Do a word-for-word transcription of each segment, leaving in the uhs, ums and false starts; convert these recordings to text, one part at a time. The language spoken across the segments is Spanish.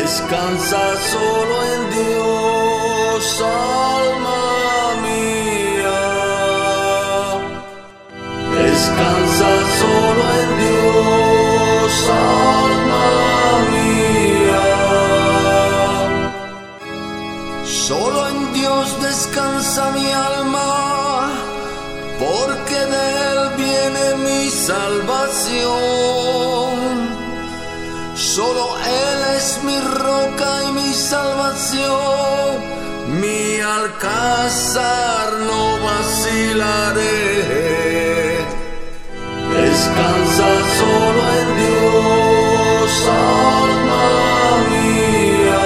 Descansa solo en Dios, alma mía. Descansa solo en Dios, alma mía. Solo en Dios descansa mi alma, porque de Él viene mi salvación. Solo Él es mi roca y mi salvación, mi alcázar, no vacilaré. Descansa solo en Dios, alma mía.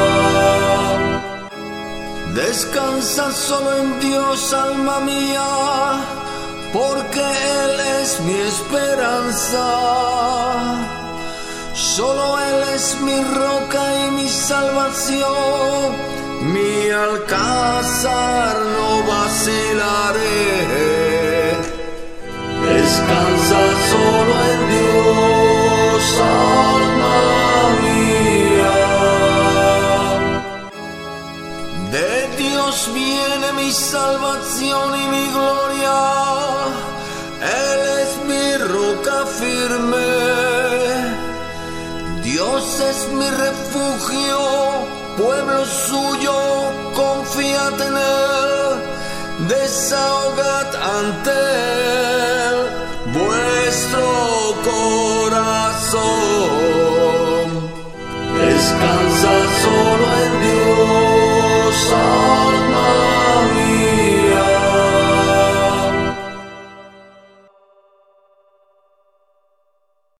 Descansa solo en Dios, alma mía, porque Él es mi esperanza. Solo Él es mi roca y mi salvación, mi alcázar, no vacilaré. Descansa solo en Dios, alma mía. De Dios viene mi salvación y mi gloria, Él es mi roca firme. Dios es mi refugio, pueblo suyo, confiad en Él, desahogad ante Él vuestro corazón.